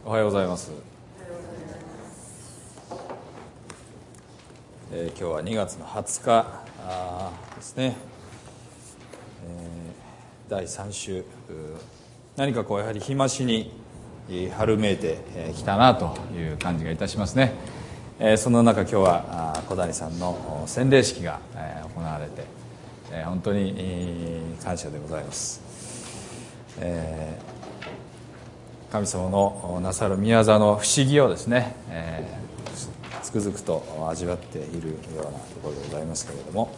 おはようございます。今日は2月の20日ですね。第3週、何かこうやはり日増しに春めいてきたなという感じがいたしますね。その中、今日は小谷さんの洗礼式が行われて本当に感謝でございます。神様のなさる宮座の不思議をですね、つくづくと味わっているようなところでございますけれども、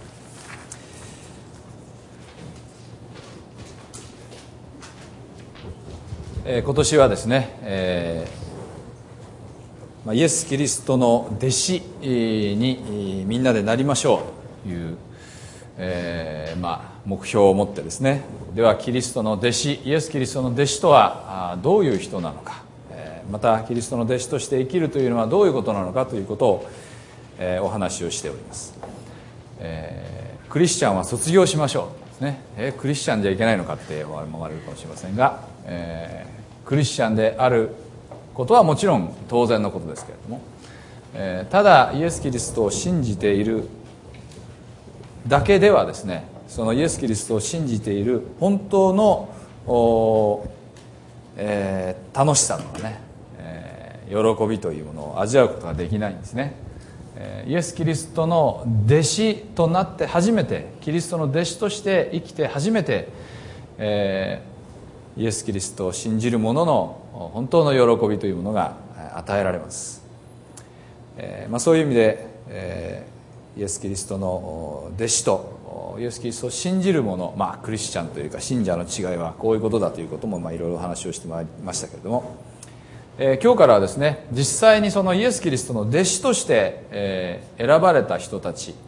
今年はですね、イエス・キリストの弟子にみんなでなりましょうという、目標を持ってですね、ではキリストの弟子、イエス・キリストの弟子とはどういう人なのか、またキリストの弟子として生きるというのはどういうことなのかということを、お話をしております。クリスチャンは卒業しましょうですね。クリスチャンじゃいけないのかって思われるかもしれませんが、クリスチャンであることはもちろん当然のことですけれども、ただイエス・キリストを信じているだけではですね、そのイエス・キリストを信じている本当の楽しさとかね、喜びというものを味わうことができないんですね。イエス・キリストの弟子となって初めて、キリストの弟子として生きて初めて、イエス・キリストを信じる者の本当の喜びというものが与えられます。そういう意味で、イエス・キリストの弟子とイエス・キリストを信じる者、クリスチャンというか信者の違いはこういうことだということもいろいろ話をしてまいりましたけれども、今日からはですね、実際にそのイエス・キリストの弟子として、選ばれた人たち、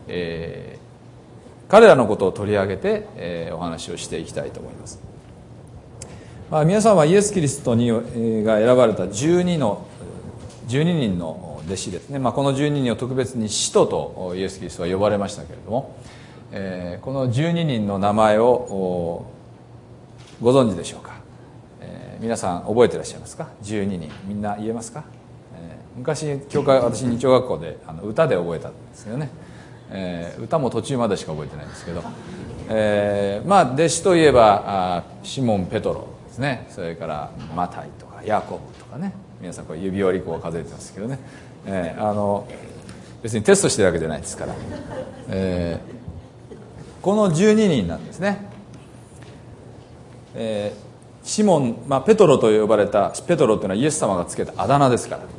彼らのことを取り上げて、お話をしていきたいと思います。皆さんはイエス・キリストが選ばれた12人の弟子ですね。この12人を特別に使徒とイエス・キリストは呼ばれましたけれども、この12人の名前をご存知でしょうか。皆さん覚えていらっしゃいますか。12人みんな言えますか。昔私日曜学校で歌で覚えたんですよね。歌も途中までしか覚えてないんですけど、弟子といえばシモン・ペトロですね。それからマタイとかヤコブとかね、皆さんこう指折りを数えてますけどね、別にテストしてるわけじゃないですから、この12人なんですね。シモン、ペトロと呼ばれた、ペトロというのはイエス様がつけたあだ名ですから、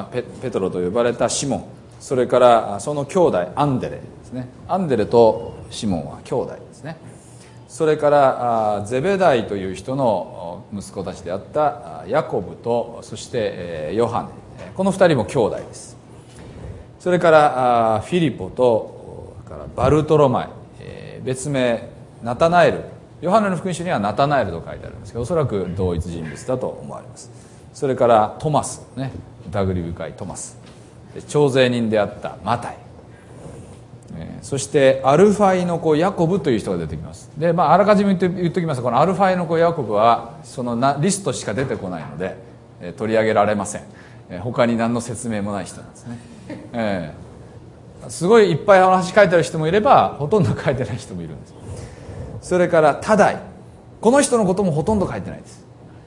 ペトロと呼ばれたシモン、それからその兄弟アンデレですね。アンデレとシモンは兄弟ですね。それからゼベダイという人の息子たちであったヤコブと、そしてヨハネ、この2人も兄弟です。それからフィリポとからバルトロマイ、別名ナタナエル、ヨハネの福音書にはナタナエルと書いてあるんですけど、おそらく同一人物だと思われます。それからトマスね、疑り深いトマス、徴税人であったマタイ、そしてアルファイの子ヤコブという人が出てきます。で、あらかじめ言っておきますが、このアルファイの子ヤコブはそのリストしか出てこないので、取り上げられません。他に何の説明もない人なんですね。すごいいっぱい話書いてある人もいれば、ほとんど書いてない人もいるんです。それからタダイ、この人のこともほとんど書いてないです。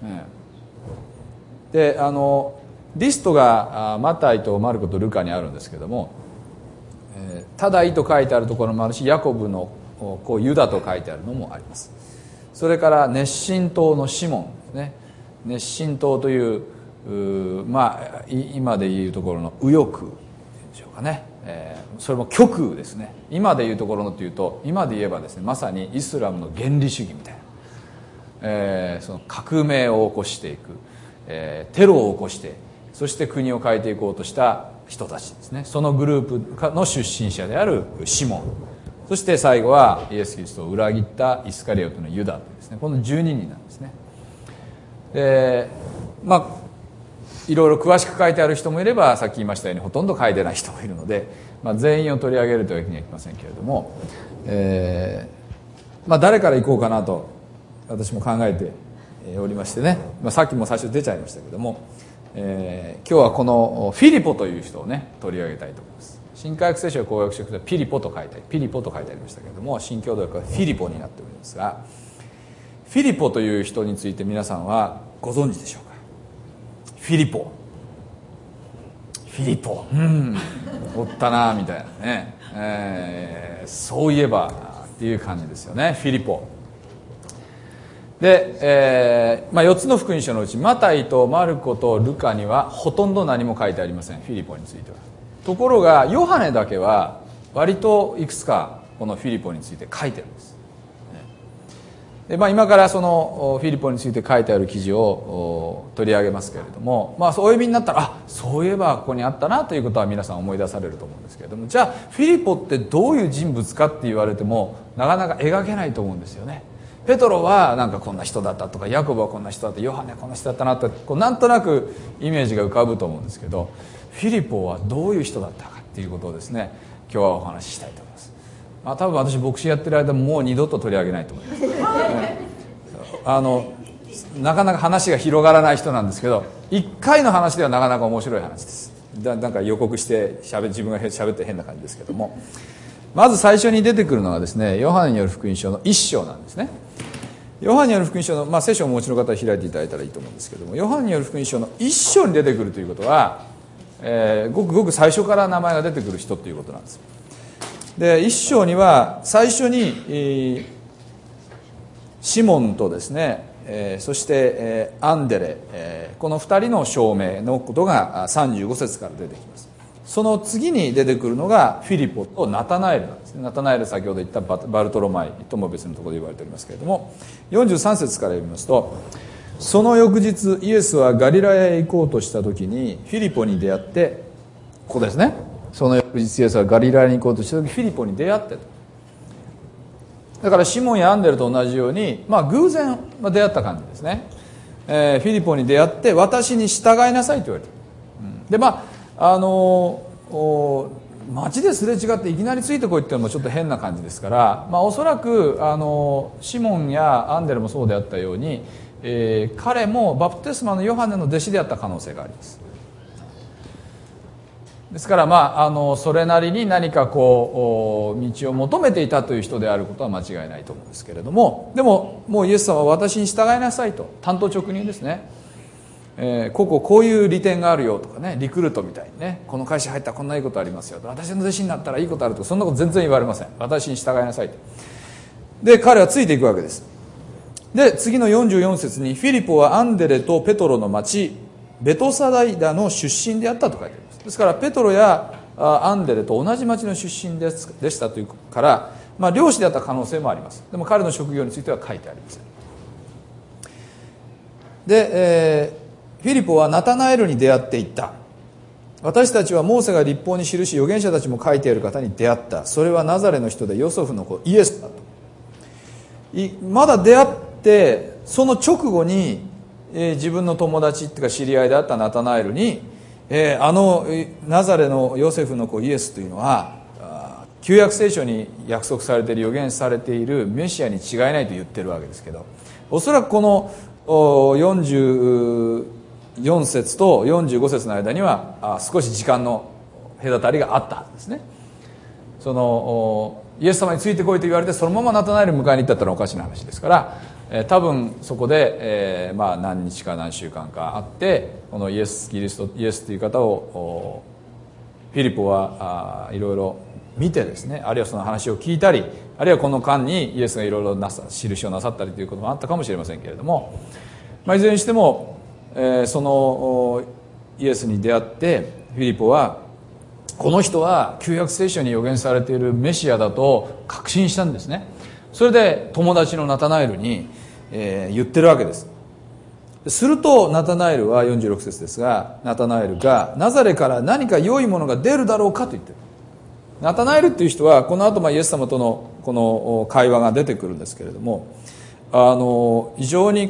で、リストがマタイとマルコとルカにあるんですけども、タダイと書いてあるところもあるし、ヤコブの子ユダと書いてあるのもあります。それから熱心党のシモンですね。熱心党という、今でいうところの右翼でしょうかね。それも極右ですね。今でいうところのというと、今で言えばですね、まさにイスラムの原理主義みたいな、その革命を起こしていく、テロを起こして、そして国を変えていこうとした人たちですね。そのグループの出身者であるシモン、そして最後はイエス・キリストを裏切ったイスカリオトのユダですね。この12人なんですね。で、いろいろ詳しく書いてある人もいれば、さっき言いましたようにほとんど書いてない人もいるので、全員を取り上げるというわけにはいきませんけれども、誰から行こうかなと私も考えておりましてね、さっきも最初出ちゃいましたけども、今日はこのフィリポという人をね取り上げたいと思います。新科学聖書や公約書ではピリポと書いてありましたけれども、新共同訳はフィリポになっておりますが、フィリポという人について皆さんはご存知でしょうか。フィリポおったなみたいなね、そういえばっていう感じですよね。フィリポで、4つの福音書のうちマタイとマルコとルカにはほとんど何も書いてありません、フィリポについては。ところがヨハネだけは割といくつかこのフィリポについて書いてるんです。で、今からそのフィリポについて書いてある記事を取り上げますけれども、お読みになったらそういえばここにあったなということは皆さん思い出されると思うんですけれども、じゃあフィリポってどういう人物かって言われてもなかなか描けないと思うんですよね。ペトロはなんかこんな人だったとか、ヤコブはこんな人だった、ヨハネはこんな人だったなってなんとなくイメージが浮かぶと思うんですけど、フィリポはどういう人だったかっていうことをですね、今日はお話ししたいと思います。多分私牧師やってる間もう二度と取り上げないと思います、なかなか話が広がらない人なんですけど、1回の話ではなかなか面白い話です。なんか予告して自分が喋って変な感じですけども、まず最初に出てくるのはですね、ヨハネによる福音書の1章なんですね。ヨハネによる福音書の、聖書をお持ちの方は開いていただいたらいいと思うんですけども、ヨハネによる福音書の1章に出てくるということは、ごくごく最初から名前が出てくる人ということなんです。で、1章には最初に、シモンとですね、そして、アンデレ、この2人の証明のことが35節から出てきます。その次に出てくるのがフィリポとナタナエルなんですね。ナタナエル、先ほど言ったバルトロマイとも別のところで言われておりますけれども、43節から読みますと、その翌日イエスはガリラヤへ行こうとした時にフィリポに出会って、ここですね、その翌日イエスはガリラヤに行こうとした時フィリポに出会って、だからシモンやアンデルと同じように、偶然出会った感じですね。フィリポに出会って私に従いなさいと言われて、で街ですれ違っていきなりついてこいっていうのもちょっと変な感じですから、おそらくシモンやアンデルもそうであったように、彼もバプテスマのヨハネの弟子であった可能性があります。ですからそれなりに何か道を求めていたという人であることは間違いないと思うんですけれども、でももうイエス様は私に従いなさいと単刀直入ですね。こういう利点があるよとかね、リクルートみたいにね、この会社入ったらこんないいことありますよと、私の弟子になったらいいことあるとか、そんなこと全然言われません。私に従いなさいと。で彼はついていくわけです。で次の44節にフィリポはアンデレとペトロの町ベトサダイダの出身であったと書いてあります。ですからペトロやアンデレと同じ町の出身でしたというから、漁師であった可能性もあります。でも彼の職業については書いてありません。で、フィリポはナタナエルに出会っていった。私たちはモーセが律法に記し預言者たちも書いている方に出会った。それはナザレの人でヨセフの子イエスだと。まだ出会ってその直後に、自分の友達っていうか知り合いであったナタナエルに、ナザレのヨセフの子イエスというのは旧約聖書に約束されている、預言されているメシアに違いないと言ってるわけですけど、おそらくこの44節と45節の間には少し時間の隔たりがあったはずですね。そのイエス様についてこいと言われてそのままナタナエルに迎えに行ったってのはおかしな話ですから、多分そこで、何日か何週間かあってこのイエスという方をフィリポはいろいろ見てですね、あるいはその話を聞いたり、あるいはこの間にイエスがいろいろ印をなさったりということもあったかもしれませんけれども、いずれにしても、そのイエスに出会ってフィリポはこの人は旧約聖書に預言されているメシアだと確信したんですね。それで友達のナタナエルに、言ってるわけです。するとナタナエルは46節ですが、ナタナエルがナザレから何か良いものが出るだろうかと言ってる。ナタナエルっていう人はこの後イエス様とのこの会話が出てくるんですけれども、非常に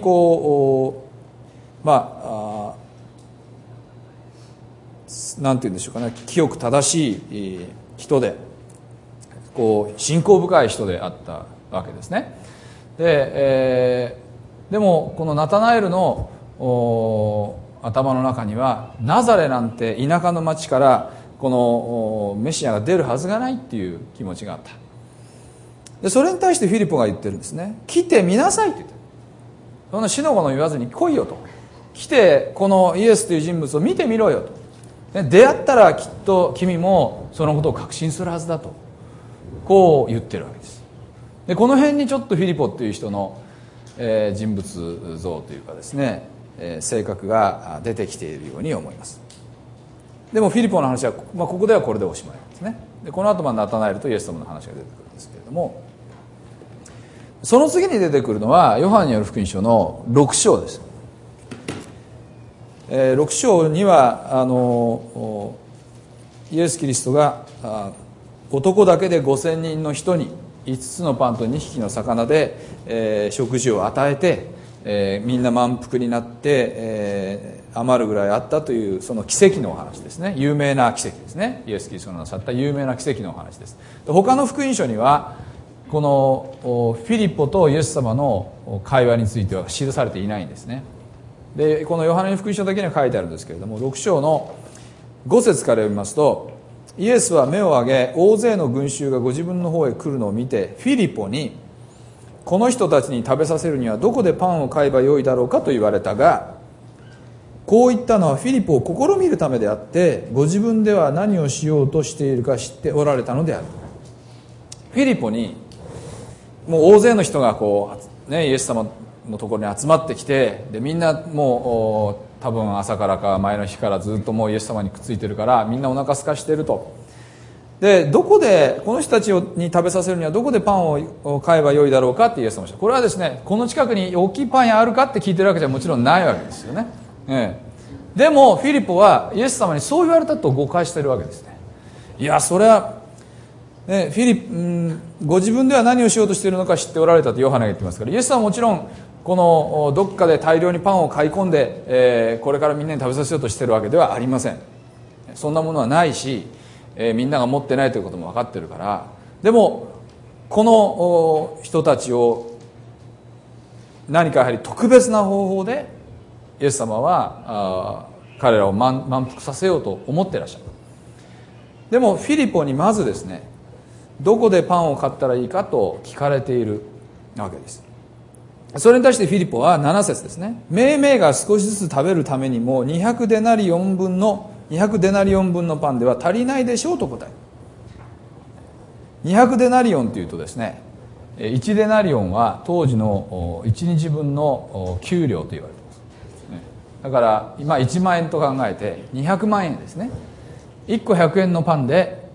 なんて言うんでしょうかね、清く正しい人で信仰深い人であったわけですね。ででもこのナタナエルの頭の中には、ナザレなんて田舎の町からこのメシアが出るはずがないっていう気持ちがあった。でそれに対してフィリポが言ってるんですね。来てみなさいって言ってる。そんなしのごの言わずに来いよと、来てこのイエスという人物を見てみろよと、出会ったらきっと君もそのことを確信するはずだと、こう言ってるわけです。でこの辺にちょっとフィリポっていう人の、人物像というかですね、性格が出てきているように思います。でもフィリポの話は、ここではこれでおしまいなんですね。でこの後ナタナエルとイエス様の話が出てくるんですけれども、その次に出てくるのはヨハネによる福音書の6章です。6章にはイエス・キリストが男だけで5000人の人に5つのパンと2匹の魚で、食事を与えて、みんな満腹になって、余るぐらいあったというその奇跡のお話ですね。有名な奇跡ですね。イエス・キリストがなさった有名な奇跡のお話です。他の福音書にはこのフィリポとイエス様の会話については記されていないんですね。でこのヨハネの福音書だけには書いてあるんですけれども、6章の5節から読みますと、イエスは目を上げ大勢の群衆がご自分の方へ来るのを見て、フィリポにこの人たちに食べさせるにはどこでパンを買えばよいだろうかと言われたが、こう言ったのはフィリポを試みるためであって、ご自分では何をしようとしているか知っておられたのである。フィリポにもう大勢の人がこう、イエス様のところに集まってきて、でみんなもう多分朝からか前の日からずっともうイエス様にくっついてるから、みんなお腹空かしてると。でどこでこの人たちに食べさせるにはどこでパンを買えばよいだろうかってイエス様おっしゃる。これはですね、この近くに大きいパン屋あるかって聞いてるわけじゃもちろんないわけですよね。でもフィリポはイエス様にそう言われたと誤解してるわけですね。いやそれは、ご自分では何をしようとしているのか知っておられたとヨハネが言ってますから、イエス様はもちろんこのどっかで大量にパンを買い込んで、これからみんなに食べさせようとしているわけではありません。そんなものはないし、みんなが持ってないということも分かってるから。でもこの人たちを何かやはり特別な方法でイエス様は彼らを満腹させようと思っていらっしゃる。でもフィリポにまずですね、どこでパンを買ったらいいかと聞かれているわけです。それに対してフィリポは7節ですね。めいめいが少しずつ食べるためにも200デナリオン分のパンでは足りないでしょうと答える。200デナリオンというとですね、1デナリオンは当時の1日分の給料と言われています。だから今1万円と考えて200万円ですね。1個100円のパンで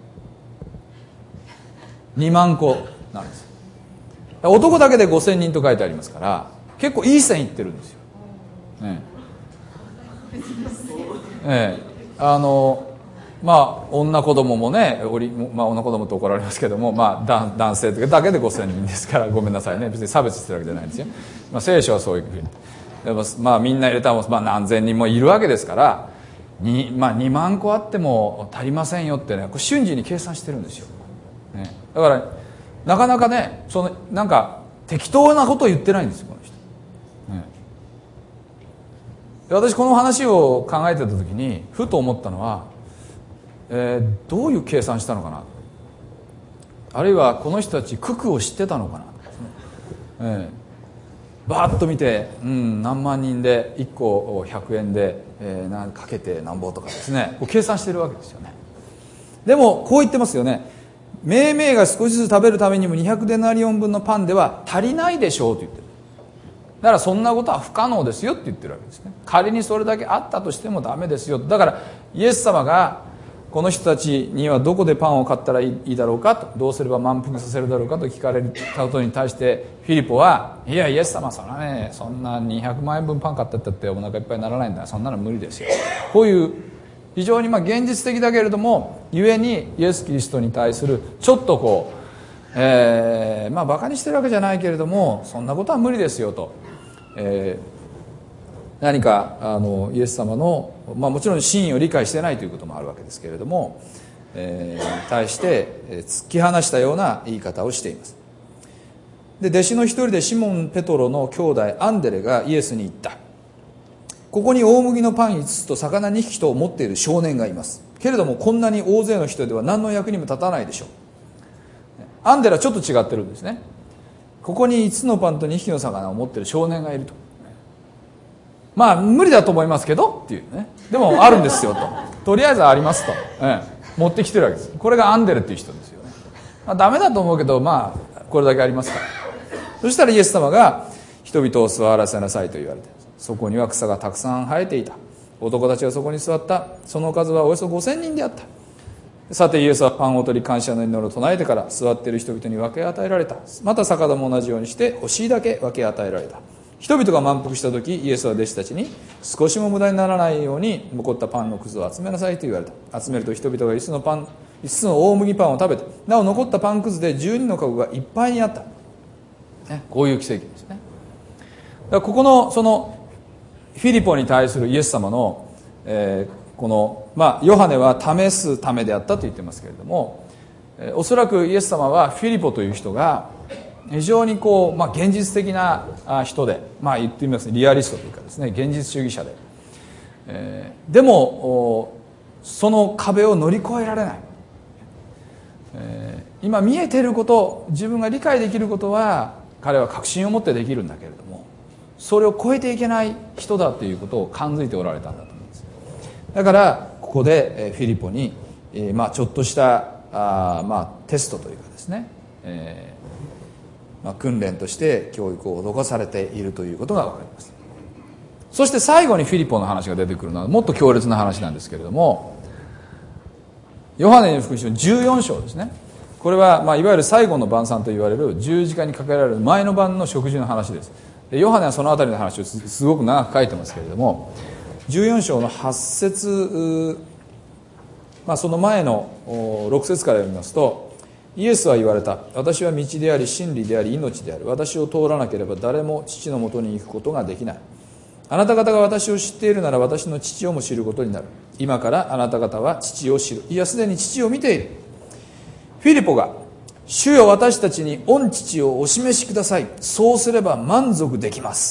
2万個なんです。男だけで5000人と書いてありますから、結構いい線いってるんですよ。女子供もね、女子供と怒られますけども、男性だけで5000人ですから、ごめんなさいね、別に差別してるわけじゃないんですよ。聖書はそういうふうに。でもみんな入れたら何千人もいるわけですから、2万個あっても足りませんよってね、これ瞬時に計算してるんですよ。だからなかなかね、なんか適当なことを言ってないんですよ、この人。私この話を考えてた時にふと思ったのは、どういう計算したのかな、あるいはこの人たち九九を知ってたのかな、バーッと見て、何万人で1個100円で、かけてなんぼとかですね、こう計算してるわけですよね。でもこう言ってますよね。めいめいが少しずつ食べるためにも200デナリオン分のパンでは足りないでしょうと言ってる。だからそんなことは不可能ですよって言ってるわけですね。仮にそれだけあったとしてもダメですよ。だからイエス様がこの人たちにはどこでパンを買ったらいいだろうかと、どうすれば満腹させるだろうかと聞かれたことに対して、フィリポは、いやイエス様、そんな200万円分パン買ったってお腹いっぱいにならないんだ、そんなの無理ですよ。こういう非常に現実的だけれども、故にイエス・キリストに対するちょっとこう、バカにしてるわけじゃないけれども、そんなことは無理ですよと、何かイエス様の、もちろん真意を理解してないということもあるわけですけれども、対して突き放したような言い方をしています。 で弟子の一人でシモン・ペトロの兄弟アンデレがイエスに言った。ここに大麦のパン5つと魚2匹と持っている少年がいます。けれどもこんなに大勢の人では何の役にも立たないでしょう。アンデレはちょっと違ってるんですね。ここに5つのパンと2匹の魚を持っている少年がいると。まあ無理だと思いますけどっていうね。でもあるんですよと。とりあえずありますと、持ってきてるわけです。これがアンデレっていう人ですよね。ダメだと思うけどまあこれだけありますから。そしたらイエス様が人々を座らせなさいと言われて、そこには草がたくさん生えていた。男たちがそこに座った。その数はおよそ5000人であった。さてイエスはパンを取り感謝の祈りを唱えてから座っている人々に分け与えられた。また魚も同じようにして惜しいだけ分け与えられた。人々が満腹した時、イエスは弟子たちに少しも無駄にならないように残ったパンのくずを集めなさいと言われた。集めると人々が5つの大麦パンを食べて、なお残ったパンくずで12の籠がいっぱいになった、こういう奇跡ですね。だからここのそのフィリポに対するイエス様の、この、ヨハネは試すためであったと言ってますけれども、おそらくイエス様はフィリポという人が非常に現実的な人で、言ってみますリアリストというかですね、現実主義者で、でもその壁を乗り越えられない、今見えていること、自分が理解できることは彼は確信を持ってできるんだけれども、それを超えていけない人だということを感づいておられたんだと思います。だからここでフィリポにちょっとしたテストというかですね、訓練として教育を施されているということが分かります。そして最後にフィリポの話が出てくるのはもっと強烈な話なんですけれども、ヨハネの福音書14章ですね。これは、いわゆる最後の晩餐と言われる十字架にかけられる前の晩の食事の話です。でヨハネはそのあたりの話をすごく長く書いてますけれども、14章の8節、その前の6節から読みますと、イエスは言われた。私は道であり真理であり命である。私を通らなければ誰も父のもとに行くことができない。あなた方が私を知っているなら私の父をも知ることになる。今からあなた方は父を知る。いやすでに父を見ている。フィリポが、主よ私たちに御父をお示しください。そうすれば満足できます。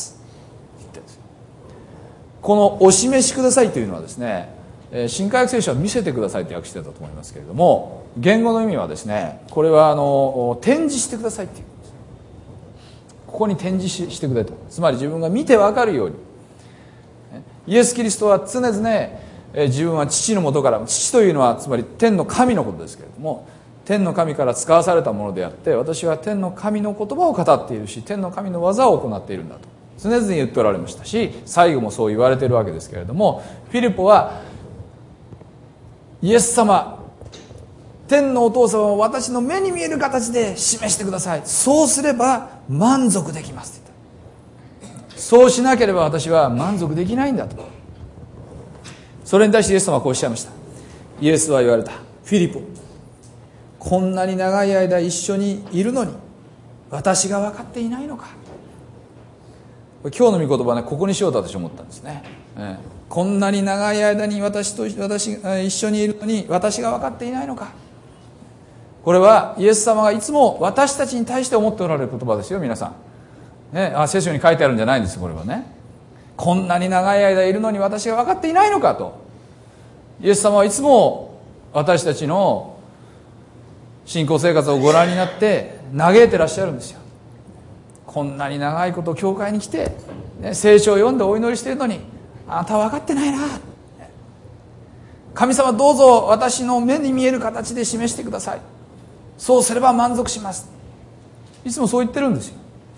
このお示しくださいというのはですね、新科学聖書は見せてくださいと訳してたと思いますけれども、言語の意味はですね、これは展示してくださいっていう、ここに展示してくれと、つまり自分が見て分かるように。イエス・キリストは常々自分は父のもとから、父というのはつまり天の神のことですけれども、天の神から使わされたものであって、私は天の神の言葉を語っているし、天の神の技を行っているんだと常々言っておられましたし、最後もそう言われているわけですけれども、フィリポはイエス様、天のお父様を私の目に見える形で示してください。そうすれば満足できますって言った。そうしなければ私は満足できないんだと。それに対してイエス様はこうおっしゃいました。イエスは言われた。フィリポ、こんなに長い間一緒にいるのに私が分かっていないのか。今日の御言葉ね、ここにしようと私は思ったんですね。こんなに長い間に私一緒にいるのに私が分かっていないのか。これはイエス様がいつも私たちに対して思っておられる言葉ですよ、皆さん。聖書に書いてあるんじゃないんです、これはね。こんなに長い間いるのに私が分かっていないのかと。イエス様はいつも私たちの信仰生活をご覧になって嘆いてらっしゃるんですよ。こんなに長いこと教会に来て、聖書を読んでお祈りしているのにあなたは分かってないな。神様どうぞ私の目に見える形で示してください。そうすれば満足します。いつもそう言ってるんですよ。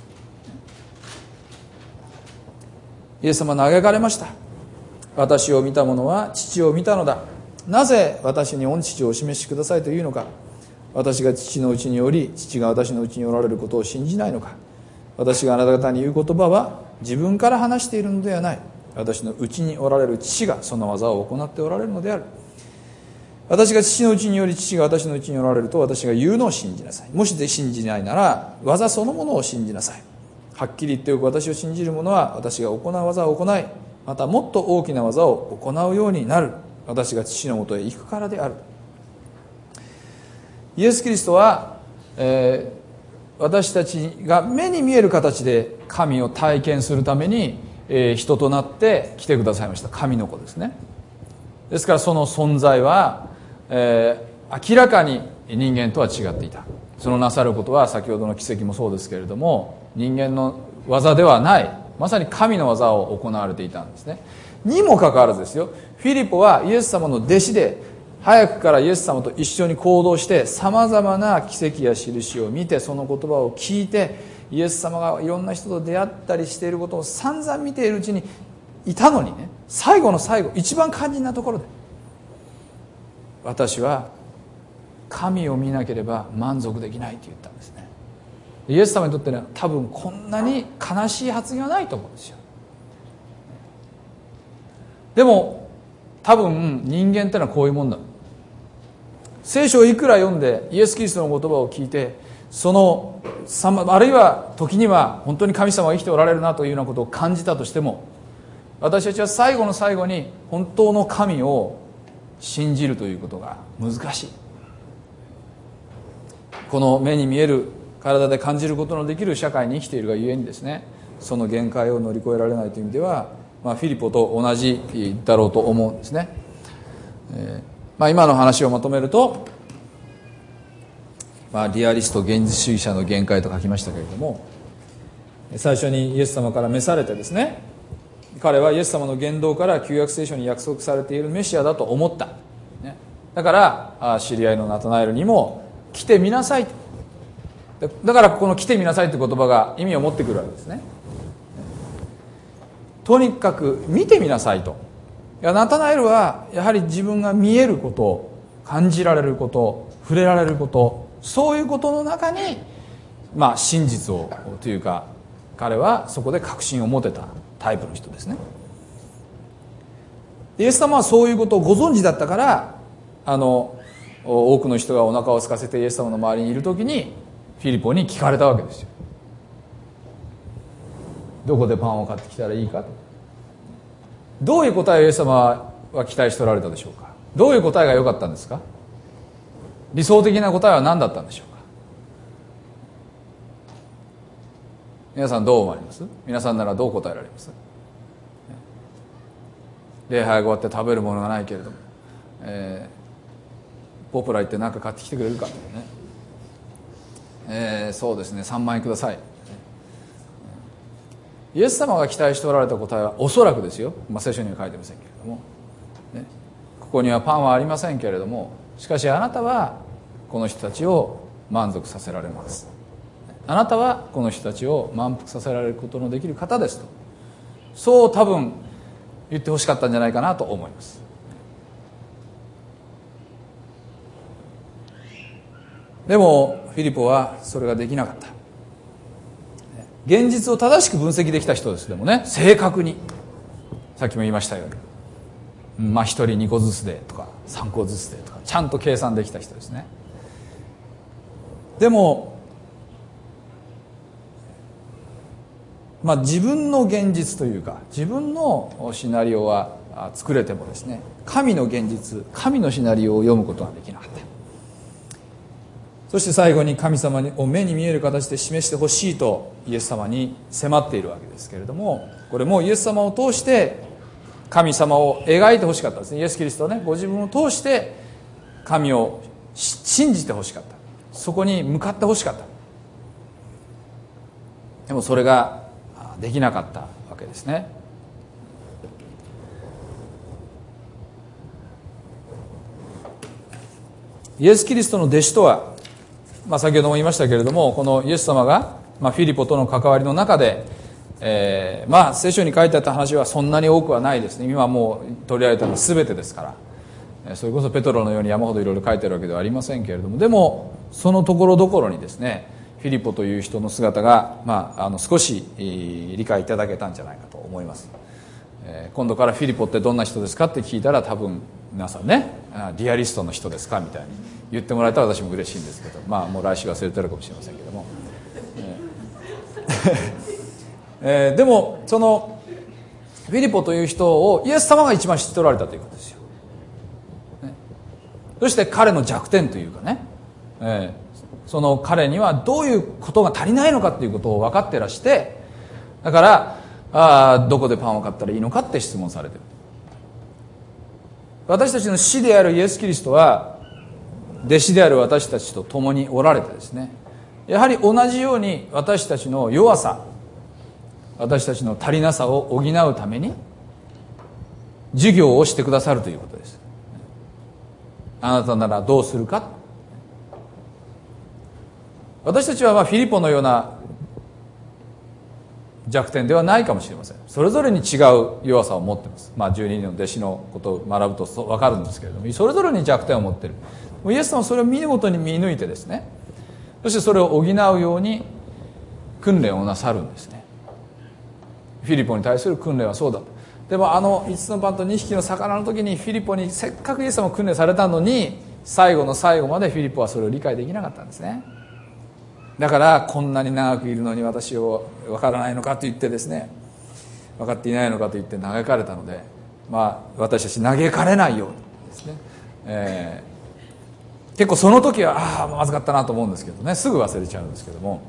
イエス様嘆かれました。私を見た者は父を見たのだ。なぜ私に御父をお示しくださいというのか。私が父のうちにおり父が私のうちにおられることを信じないのか。私があなた方に言う言葉は自分から話しているのではない。私のうちにおられる父がその技を行っておられるのである。私が父のうちにより父が私のうちにおられると私が言うのを信じなさい。もし信じないなら技そのものを信じなさい。はっきり言っておく、私を信じる者は私が行う技を行い、またもっと大きな技を行うようになる。私が父のもとへ行くからである。イエス・キリストは、 私たちが目に見える形で神を体験するために、人となって来てくださいました神の子ですね。ですからその存在は、明らかに人間とは違っていた。そのなさることは先ほどの奇跡もそうですけれども、人間の技ではない、まさに神の技を行われていたんですね。にもかかわらずですよ、フィリポはイエス様の弟子で、早くからイエス様と一緒に行動してさまざまな奇跡や印を見て、その言葉を聞いて、イエス様がいろんな人と出会ったりしていることを散々見ているうちにいたのにね、最後の最後、一番肝心なところで、私は神を見なければ満足できないと言ったんですね。イエス様にとってね、多分こんなに悲しい発言はないと思うんですよ。でも多分人間ってのはこういうもんだ。聖書をいくら読んでイエス・キリストの言葉を聞いて、そのあるいは時には本当に神様が生きておられるなというようなことを感じたとしても、私たちは最後の最後に本当の神を信じるということが難しい。この目に見える体で感じることのできる社会に生きているがゆえにですね、その限界を乗り越えられないという意味では、フィリポと同じだろうと思うんですね。今の話をまとめると、リアリスト現実主義者の限界と書きましたけれども、最初にイエス様から召されてですね、彼はイエス様の言動から旧約聖書に約束されているメシアだと思った、だから知り合いのナタナエルにも来てみなさいと。だからこの来てみなさいという言葉が意味を持ってくるわけですね。とにかく見てみなさいと。ナタナエルはやはり自分が見えること、感じられること、触れられること、そういうことの中に、真実をというか、彼はそこで確信を持てたタイプの人ですね。イエス様はそういうことをご存知だったから、多くの人がお腹を空かせてイエス様の周りにいるときにフィリポに聞かれたわけですよ。どこでパンを買ってきたらいいかと。どういう答えをイエス様は期待しておられたでしょうか。どういう答えが良かったんですか。理想的な答えは何だったんでしょうか。皆さんどう思われます？皆さんならどう答えられます？礼拝が終わって食べるものがないけれども、ポプラ行って何か買ってきてくれるかとね、そうですね、3万円ください。イエス様が期待しておられた答えはおそらくですよ、聖書には書いてませんけれども、ここにはパンはありませんけれども、しかしあなたはこの人たちを満足させられます。あなたはこの人たちを満腹させられることのできる方ですと、そう多分言ってほしかったんじゃないかなと思います。でもフィリポはそれができなかった。現実を正しく分析できた人です。でもね、正確に、さっきも言いましたように、1人2個ずつでとか3個ずつでとかちゃんと計算できた人ですね。でも自分の現実というか自分のシナリオは作れてもですね、神の現実、神のシナリオを読むことができなかった。そして最後に神様を目に見える形で示してほしいとイエス様に迫っているわけですけれども、これもイエス様を通して神様を描いてほしかったですね。イエス・キリストはね、ご自分を通して神を信じてほしかった。そこに向かってほしかった。でもそれができなかったわけですね。イエス・キリストの弟子とは、先ほども言いましたけれども、このイエス様が、フィリポとの関わりの中で、聖書に書いてあった話はそんなに多くはないですね。今もう取り上げたのは全てですから、それこそペトロのように山ほどいろいろ書いてあるわけではありませんけれども、でもそのところどころにですね、フィリポという人の姿が、少し理解いただけたんじゃないかと思います。今度からフィリポってどんな人ですかって聞いたら、多分皆さんね、リアリストの人ですかみたいに言ってもらえたら私も嬉しいんですけど、もう来週忘れてるかもしれませんけども、でもそのフィリポという人をイエス様が一番知っておられたということですよ、そして彼の弱点というかね、 その彼にはどういうことが足りないのかということを分かってらして、だからどこでパンを買ったらいいのかって質問されている。私たちの師であるイエス・キリストは弟子である私たちと共におられてですね、やはり同じように私たちの弱さ、私たちの足りなさを補うために授業をしてくださるということです。あなたならどうするか。私たちはフィリポのような弱点ではないかもしれません。それぞれに違う弱さを持っています。12人の弟子のことを学ぶと分かるんですけれども、それぞれに弱点を持っている。イエス様はそれを見事に見抜いてですね、そしてそれを補うように訓練をなさるんですね。フィリポに対する訓練はそうだと。でも5つのパンと2匹の魚の時にフィリポにせっかくイエス様を訓練されたのに、最後の最後までフィリポはそれを理解できなかったんですね。だからこんなに長くいるのに私を分からないのかと言ってですね、分かっていないのかと言って嘆かれたので、私たち嘆かれないようにですね、結構その時はまずかったなと思うんですけどね、すぐ忘れちゃうんですけども、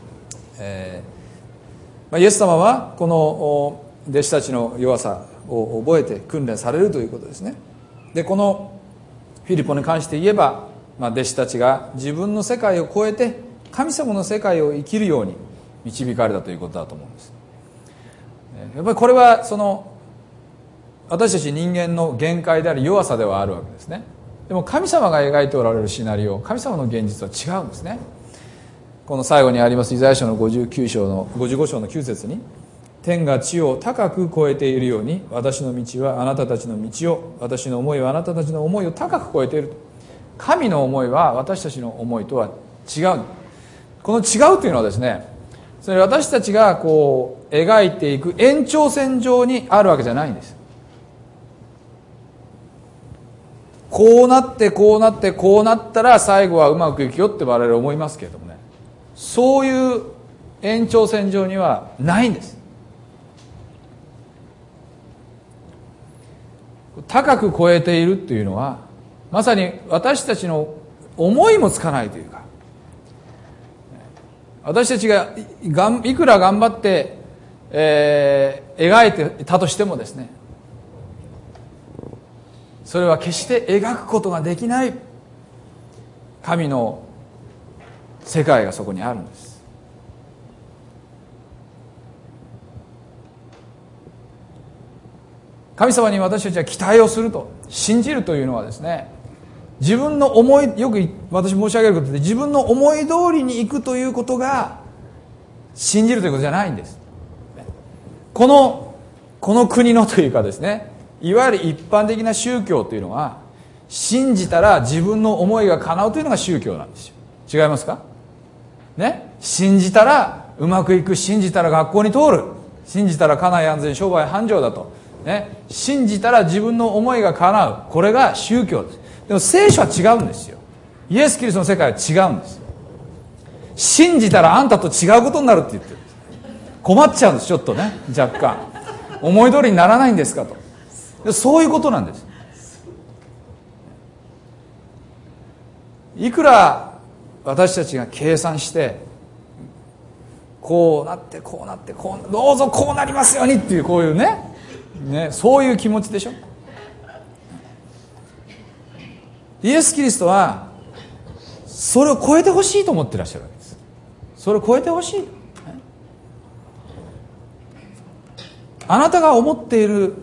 イエス様はこの弟子たちの弱さを覚えて訓練されるということですね。でこのフィリポに関して言えば、弟子たちが自分の世界を超えて神様の世界を生きるように導かれたということだと思うんです。やっぱりこれは私たち人間の限界であり弱さではあるわけですね。でも神様が描いておられるシナリオ、神様の現実は違うんですね。この最後にありますイザヤ書の55章の9節に、天が地を高く超えているように私の道はあなたたちの道を、私の思いはあなたたちの思いを高く超えている。神の思いは私たちの思いとは違う。この違うというのはですね、それ私たちが描いていく延長線上にあるわけじゃないんです。こうなってこうなってこうなったら最後はうまくいくよって我々思いますけれどもね、そういう延長線上にはないんです。高く超えているというのはまさに私たちの思いもつかないというか、私たちがいくら頑張って、描いていたとしてもですね、それは決して描くことができない神の世界がそこにあるんです。神様に私たちは期待をすると、信じるというのはですね、自分の思い、よく私申し上げることで、自分の思い通りにいくということが信じるということじゃないんです。この国のというかですね、いわゆる一般的な宗教というのは、信じたら自分の思いが叶うというのが宗教なんですよ。違いますかね。信じたらうまくいく、信じたら学校に通る、信じたら家内安全、商売繁盛だとね、信じたら自分の思いが叶う、これが宗教です。でも聖書は違うんですよ。イエス・キリストの世界は違うんです。信じたらあんたと違うことになるって言ってるんです。困っちゃうんです、ちょっとね、若干思い通りにならないんですかと。そういうことなんです。いくら私たちが計算してこうなってこうなってこう、どうぞこうなりますようにっていう、こういうね、そういう気持ちでしょ。イエス・キリストはそれを超えてほしいと思ってらっしゃるわけです。それを超えてほしい。あなたが思っている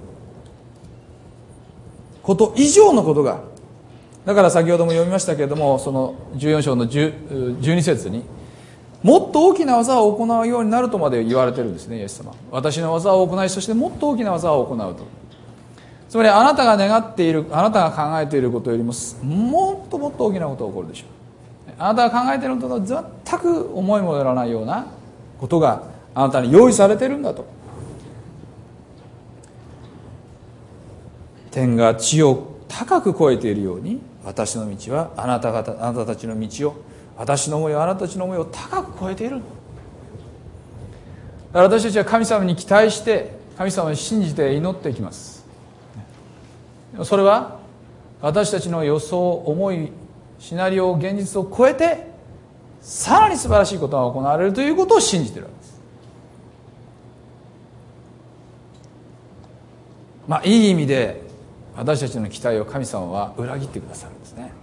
こと以上のことが、だから先ほども読みましたけれども、その14章の12節に、もっと大きな技を行うようになるとまで言われてるんですね、イエス様。私の技を行い、そしてもっと大きな技を行うと。つまりあなたが願っている、あなたが考えていることよりももっともっと大きなことが起こるでしょう。あなたが考えていることとは全く思いもよらないようなことがあなたに用意されているんだと。天が地を高く超えているように、私の道はあなたたちの道を、私の思いはあなたたちの思いを高く超えている。だから私たちは神様に期待して神様に信じて祈っていきます。それは私たちの予想、思い、シナリオ、現実を超えてさらに素晴らしいことが行われるということを信じているわけです。いい意味で私たちの期待を神様は裏切ってくださるんですね。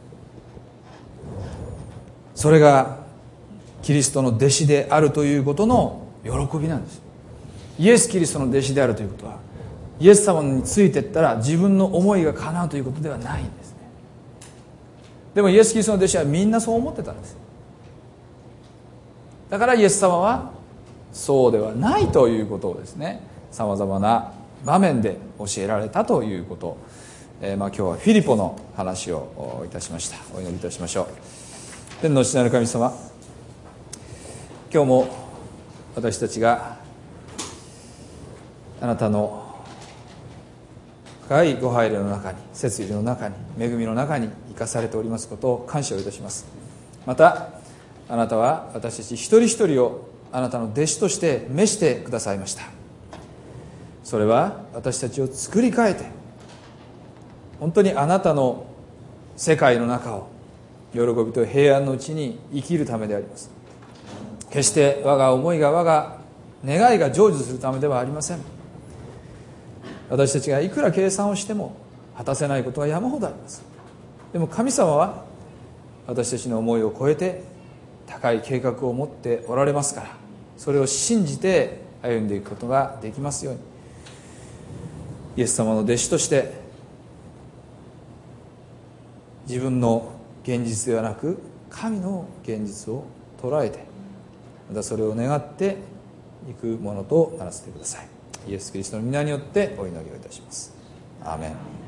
それがキリストの弟子であるということの喜びなんです。イエス・キリストの弟子であるということは、イエス様についていったら自分の思いが叶うということではないんですね。でもイエス・キリストの弟子はみんなそう思ってたんです。だからイエス様はそうではないということをですね、さまざまな場面で教えられたということ、今日はフィリポの話をいたしました。お祈りいたしましょう。天の父なる神様、今日も私たちがあなたの深いご配慮の中に、摂理の中に、恵みの中に生かされておりますことを感謝をいたします。またあなたは私たち一人一人をあなたの弟子として召してくださいました。それは私たちを作り変えて、本当にあなたの世界の中を喜びと平安のうちに生きるためであります。決して我が思いが、我が願いが成就するためではありません。私たちがいくら計算をしても果たせないことは山ほどあります。でも神様は私たちの思いを超えて高い計画を持っておられますから、それを信じて歩んでいくことができますように、イエス様の弟子として自分の現実ではなく神の現実を捉えて、またそれを願っていくものとならせてください。イエス・キリストの皆によってお祈りをいたします。アーメン。